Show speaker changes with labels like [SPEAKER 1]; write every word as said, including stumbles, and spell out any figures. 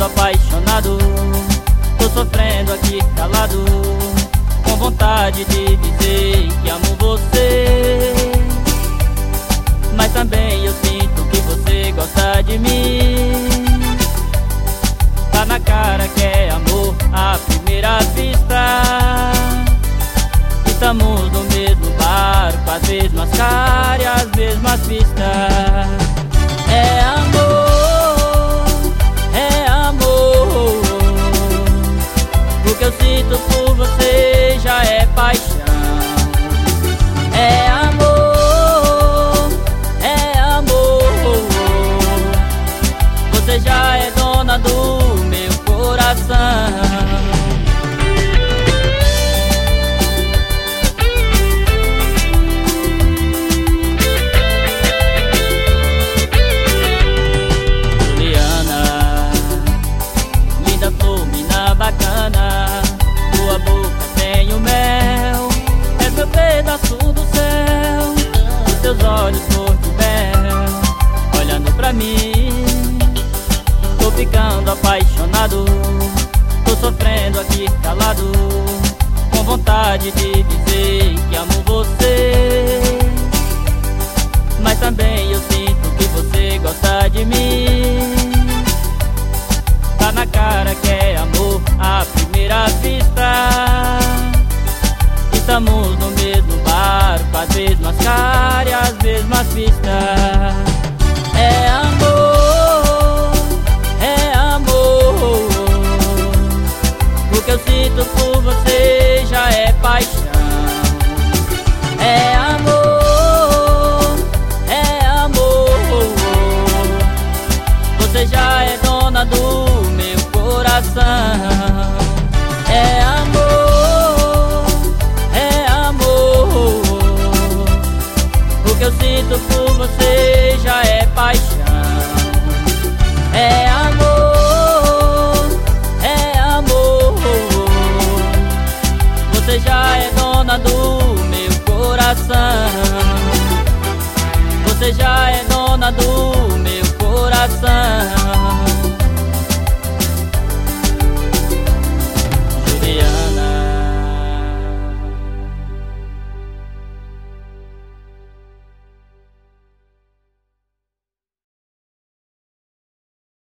[SPEAKER 1] ficando apaixonado, tô sofrendo aqui calado, com vontade de dizer que amo você. Mas também eu sinto que você gosta de mim. Tá na cara que é amor à primeira vista. Estamos no mesmo barco, as mesmas caras, as mesmas pistas. É amor, é amor. O que eu sinto por você já é paixão. É amor, é amor. Você já é dona do meu coração. Bacana, tua boca tem o mel, é meu pedaço do céu, os teus olhos cor de mel, olhando pra mim, tô ficando apaixonado, tô sofrendo aqui calado, com vontade de dizer que amo você. Mas também eu sinto que você gosta de mim. Tá na cara que é amor à primeira vista. Estamos no mesmo barco, as mesmas caras, as mesmas pistas. É amor, é amor. O que eu sinto por você já é paixão. É amor, é amor. Você já é dona do coração. É amor, é amor. O que eu sinto por você já é paixão. É amor.